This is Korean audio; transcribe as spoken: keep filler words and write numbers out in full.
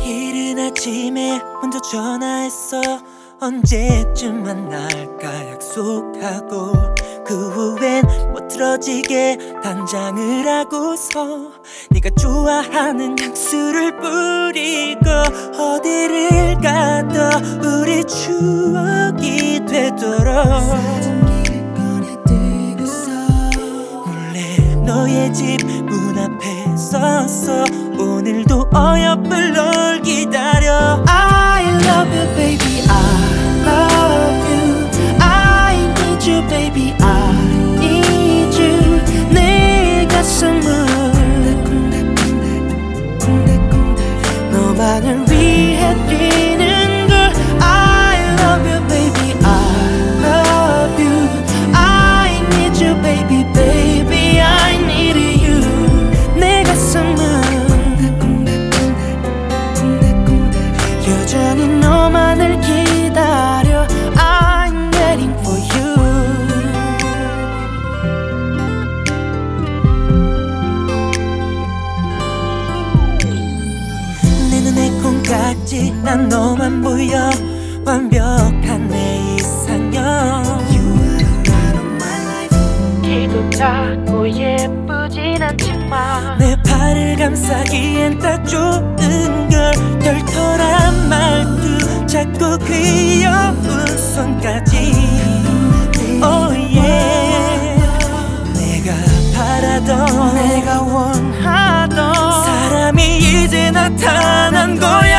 이른 아침에 먼저 전화했어. 언제쯤 만날까 약속하고 그 후엔 뭐 틀어지게 단장을 하고서 네가 좋아하는 향수를 뿌리고 어디를 가도 우리 추억이 되도록 몰래 너의 집 문 앞에 섰어. 오늘도 어여쁜 널 기다려. I love you baby, I love you. I need you baby, I need you. 내 가슴은 너만을 위해 뛰는 걸. I love you baby, I love you. I need you baby, baby I need you. 내 가슴은 여전히 너만을 기다려. I'm waiting for you. 내 눈에 콩깍지 난 너만 보여. 완벽한 내 이상형. You are of my life. 키도 작고 예쁘진 않지만 내 팔을 감싸기엔 딱 좋은 걸. 털털한 말투 자꾸 귀여운 손까지. Oh yeah. 내가 바라던 내가 원하던 사람이 이제 나타난 거야.